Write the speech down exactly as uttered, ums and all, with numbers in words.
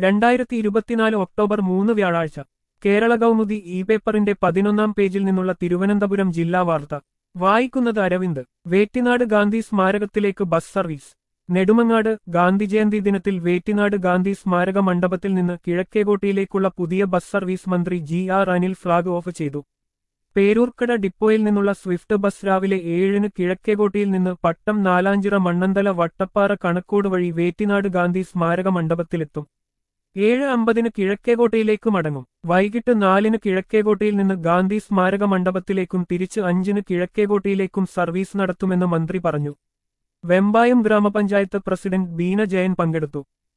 രണ്ടായിരത്തി ഇരുപത്തിനാല് ഒക്ടോബർ മൂന്ന് വ്യാഴാഴ്ച കേരള കൗമുദി ഇ പേപ്പറിന്റെ പതിനൊന്നാം പേജിൽ നിന്നുള്ള തിരുവനന്തപുരം ജില്ലാ വാർത്ത വായിക്കുന്നത് അരവിന്ദ്. വേറ്റിനാട് ഗാന്ധി സ്മാരകത്തിലേക്ക് ബസ് സർവീസ്. നെടുമങ്ങാട്. ഗാന്ധിജയന്തി ദിനത്തിൽ വേറ്റിനാട് ഗാന്ധി സ്മാരക മണ്ഡപത്തിൽ നിന്ന് കിഴക്കേകോട്ടയിലേക്കുള്ള പുതിയ ബസ് സർവീസ് മന്ത്രി G R Anil flag off ചെയ്തു. പേരൂർക്കട ഡിപ്പോയിൽ നിന്നുള്ള സ്വിഫ്റ്റ് ബസ് രാവിലെ ഏഴിന് കിഴക്കേകോട്ടയിൽ നിന്ന് പട്ടം നാലാഞ്ചിറ മണ്ണന്തല വട്ടപ്പാറ കണക്കോട് വഴി വേറ്റിനാട് ഗാന്ധി സ്മാരക മണ്ഡപത്തിലെത്തും. ഏഴ് അമ്പതിന് കിഴക്കേകോട്ടയിലേക്ക് മടങ്ങും. വൈകിട്ട് നാലിന് കിഴക്കേകോട്ടയിൽ നിന്ന് ഗാന്ധി സ്മാരക മണ്ഡപത്തിലേക്കും തിരിച്ച് അഞ്ചിന് കിഴക്കേകോട്ടയിലേക്കും സർവീസ് നടത്തുമെന്ന് മന്ത്രി പറഞ്ഞു. വെമ്പായം ഗ്രാമപഞ്ചായത്ത് പ്രസിഡന്റ് ബീന ജയൻ പങ്കെടുത്തു.